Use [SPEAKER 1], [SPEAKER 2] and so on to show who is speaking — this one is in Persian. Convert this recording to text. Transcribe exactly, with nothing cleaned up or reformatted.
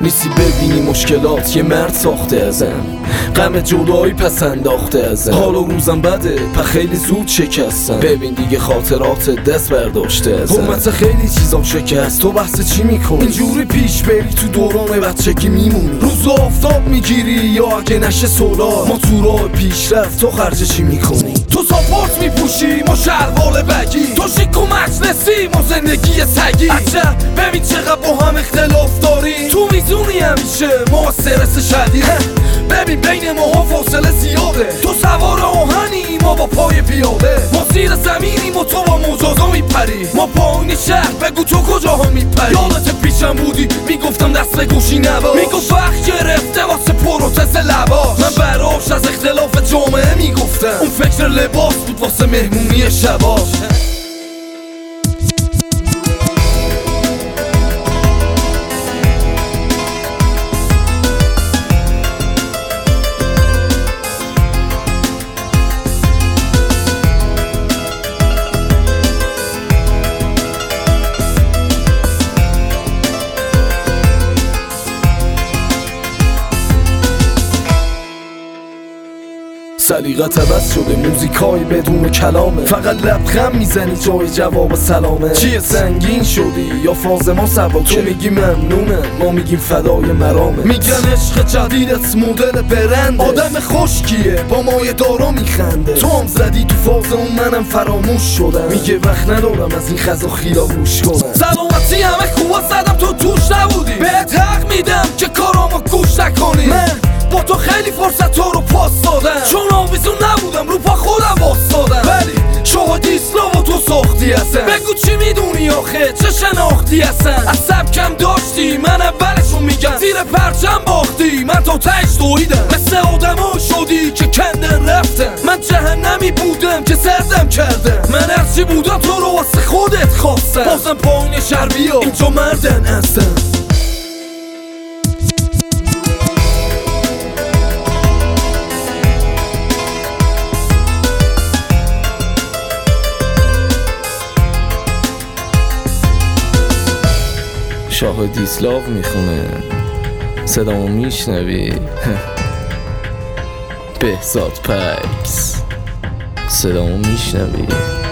[SPEAKER 1] نیستی ببینی مشکلات یه مرد ساخته ازم، غم جدایی پس انداخته ازم. حالا روزم بده پا خیلی زود شکستم، ببین دیگه خاطرات دست برداشته ازم. حکومت خیلی چیزام شکست، تو بحث چی میکنی؟ اینجوری پیش بری تو دوران بچگی میمونی، روز آفتاب میگیری یا اگه نشه سولار. ما تو راه پیشرفت تو خرج چی میکنی؟ تو ساپورت میپوشی ما شلوار بگی، تو شیک و مجلسی ما زندگی سگی. عجب ببین چقدر با هم اختلاف داری، تو میزونی همیشه ما استرس شدید. ببین بین ما فاصله زیاده، تو سوار آهنی ما با پای پیاده. ما زیر زمینیم و تو با مجازا میپری، ما پایین شهر بگو تو کجاها میپری. یادت پیشم بودی میگفتم دست به گوشی نباش، میگفت وقت گرفته واسه پروتز لباش. من براش از اختلاف جامعه میگفتم، اون فکر لباس بود واسه مهمونی شباش. سلیقت عوض شده، موزیکای بدون کلامه، فقط لبخند میزنی جای جواب سلامه. چیه سنگین شدی یا فاز ما سبا؟ تو میگی ممنونم ما میگیم فدای مرامه. میگن عشق جدیدت مدل برند، آدم خشکیه با مایه دارا میخنده. تو هم زدی تو فاز اون منم فراموش شدم، میگه وقت ندارم از این خزا خیلا گوش کنم. سلامتی همه خوبا زدم تو توش نبودی، بهت حق میدم که کارامو گوش نکنی. من با تو خیلی فرصت تو رو پاس دادم، چون آویزون نبودم رو پا خودم واسادم. ولی شاهد اسلام و تو ساختی هستم، بگو چی میدونی آخه چه شناختی هستم. از سبکم داشتی من اولشو میگم، زیر پرچم باختی من تا تهش دویدم. مثل آدما شدی که کندن رفتم، من جهنمی بودم که سردم کردم. من هرچی بودم تو رو واسه خودت خواستم، بازم پایین شهر بیا اینجا مردن هستم. شاه دیسلاو میخونه، صدامو میشنوی؟ بهزاد پکس، صدامو میشنوی؟